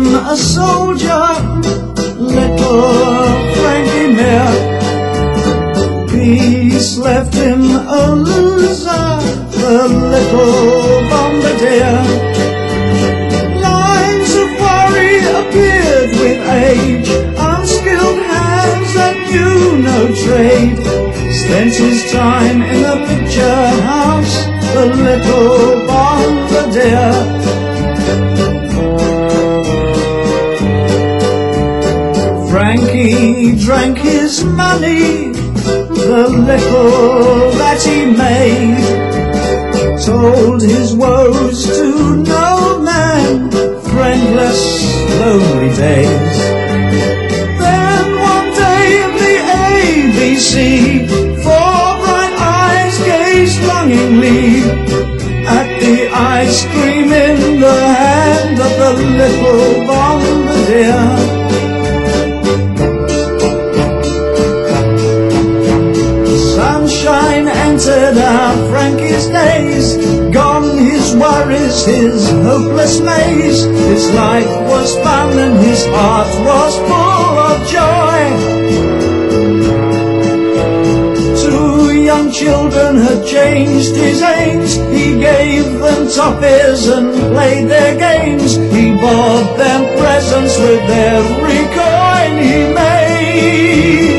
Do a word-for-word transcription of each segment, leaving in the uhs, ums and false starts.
a soldier, little Frankie Mere. Peace left him a loser, the little bombardier. Lines of worry appeared with age, unskilled hands that knew no trade. Spent his time in a picture house, the little bombardier. Frankie drank his money, the little that he made, told his woes to no man, friendless, lonely days. Then one day in the A B C, four bright eyes gazed longingly at the ice cream in the hand of the little bombardier. Sunshine entered our Frankie's days, gone his worries, his hopeless maze. His life was fun and his heart was full of joy. Two young children had changed his aims, he gave them toffees and played their games. He bought them presents with every coin he made.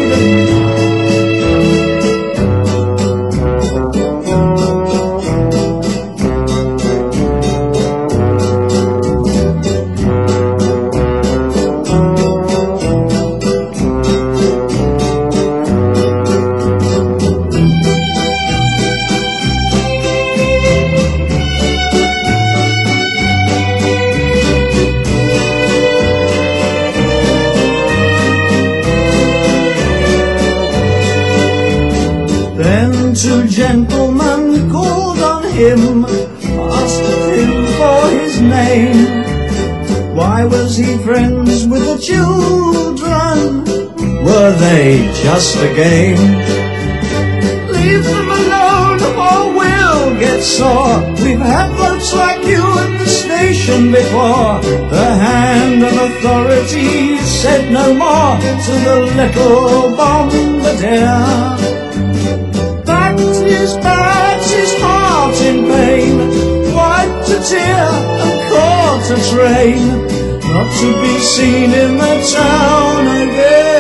Then two gentlemen called on him, asked him for his name. Why was he friends with the children? Were they just a game? Leave them alone or we'll get sore. We've had folks like you at the station before. The hand of authority said no more to the little bombardier. His bags, his heart in pain, wiped a tear and caught a train, not to be seen in the town again.